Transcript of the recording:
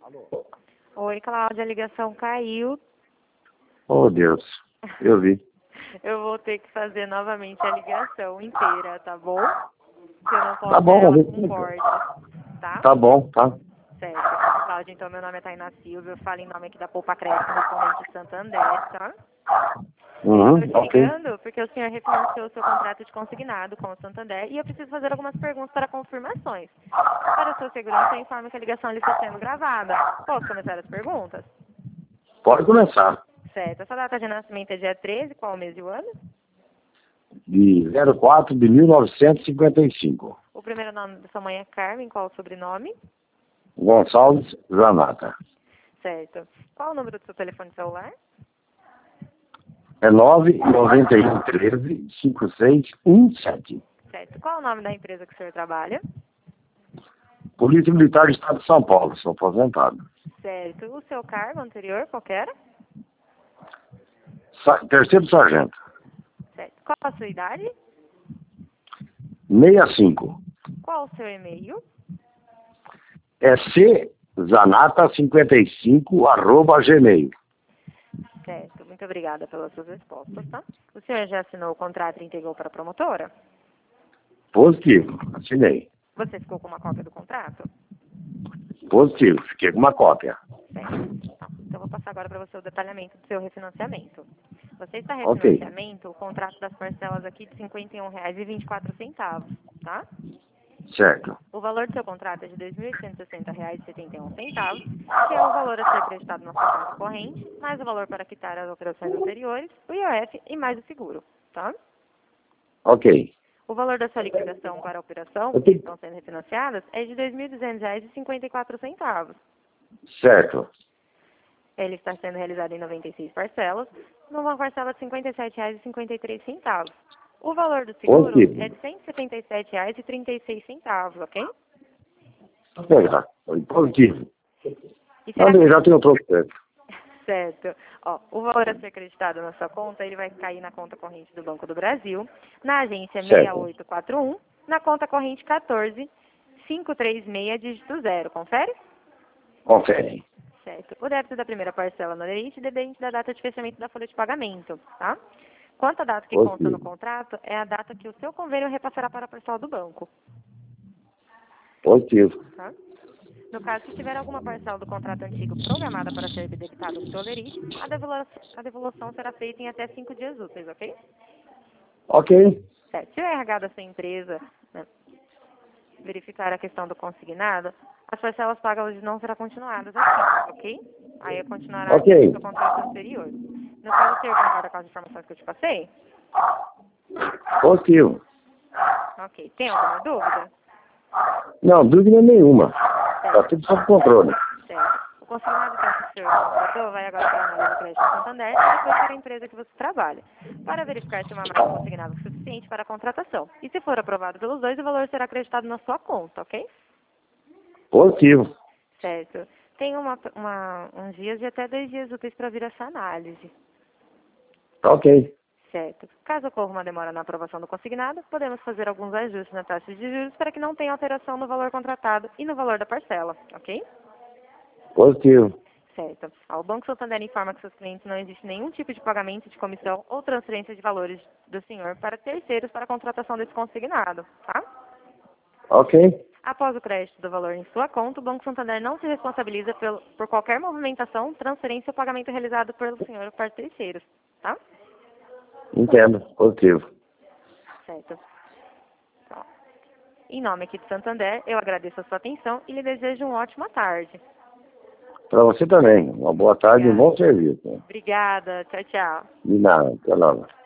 Oi, Cláudia, a ligação caiu. Oh, Deus. Eu vi. Eu vou ter que fazer novamente a ligação inteira, tá bom? Que eu não posso Tá bom, ela com corte, tá? tá bom, tá. Certo. Cláudia, então meu nome é Tainá Silva, eu falo em nome aqui da Poupa Crédito, correspondente Santander, tá? Eu tô te Ok. ligando porque o senhor refinanciou o seu contrato de consignado com o Santander e eu preciso fazer algumas perguntas para confirmações. Para a sua segurança, eu informo que a ligação ali está sendo gravada. Posso começar as perguntas? Pode começar. Certo. Essa data de nascimento é dia 13, qual o mês e o ano? De 04 de 1955. O primeiro nome da sua mãe é Carmen, qual o sobrenome? Gonçalves Zanata. Certo. Qual o número do seu telefone celular? É 991135617. Certo. Qual o nome da empresa que o senhor trabalha? Polícia Militar do Estado de São Paulo. Sou aposentado. Certo. O seu cargo anterior, qual que era? Terceiro sargento. Certo. Qual a sua idade? 65. Qual o seu e-mail? É czanata55@gmail. Certo. Muito obrigada pelas suas respostas, tá? O senhor já assinou o contrato e entregou para a promotora? Positivo. Assinei. Você ficou com uma cópia do contrato? Positivo. Fiquei com uma cópia. Certo. Então, eu vou passar agora para você o detalhamento do seu refinanciamento. Você está Ok. refinanciamento, o contrato das parcelas aqui de R$ 51,24, tá? Certo. O valor do seu contrato é de R$ 2.860,71, que é o valor a ser acreditado na sua conta corrente, mais o valor para quitar as operações anteriores, o IOF e mais o seguro, tá? Ok. O valor da sua liquidação para a operação, Eu que tenho- estão sendo refinanciadas, é de R$ 2.200,54. Certo. Ele está sendo realizado em 96 parcelas, numa parcela de R$ 57,53. O valor do seguro Positivo. é de R$ 177,36, ok? Legal. Positivo. E será Eu que... já tenho outro certo. Certo. Ó, o valor a ser acreditado na sua conta, ele vai cair na conta corrente do Banco do Brasil, na agência Certo. 6841, na conta corrente 14536, dígito 0. Confere? Confere. Certo. O débito da primeira parcela no aderente depende da data de fechamento da folha de pagamento, tá? Quanto à data que consta no Positivo. contrato, é a data que o seu convênio repassará para a parcela do banco, Positivo. tá? No caso, se tiver alguma parcela do contrato antigo programada para ser debitada no seu aderente, a devolução será feita em até 5 dias úteis, ok? Ok. Certo. Se o RH da sua empresa, né, verificar a questão do consignado, as parcelas pagas hoje não serão continuadas assim, ok? Aí continuará aqui no Ok. seu contrato anterior. No caso, o senhor concorda com as informações que eu te passei? Positivo. Ok. Tem alguma dúvida? Não, dúvida nenhuma. Está tudo sob controle. Certo. O consignado então, que o senhor contratou vai agora para a análise do crédito do Santander e depois para a empresa que você trabalha, para verificar se uma margem consignável é suficiente para a contratação. E se for aprovado pelos dois, o valor será acreditado na sua conta, ok? Positivo. Certo. Tem uns dias e até 2 dias úteis para vir essa análise. Ok. Certo. Caso ocorra uma demora na aprovação do consignado, podemos fazer alguns ajustes na taxa de juros para que não tenha alteração no valor contratado e no valor da parcela, ok? Positivo. Certo. O Banco Santander informa que seus clientes não existe nenhum tipo de pagamento de comissão ou transferência de valores do senhor para terceiros para a contratação desse consignado, tá? Ok. Após o crédito do valor em sua conta, o Banco Santander não se responsabiliza por qualquer movimentação, transferência ou pagamento realizado pelo senhor para terceiros, tá? Entendo. Positivo. Certo. Ó, em nome aqui de Santander, eu agradeço a sua atenção e lhe desejo uma ótima tarde. Para você também. Uma boa tarde e um bom serviço. Obrigada. Tchau, tchau. De nada. Até logo.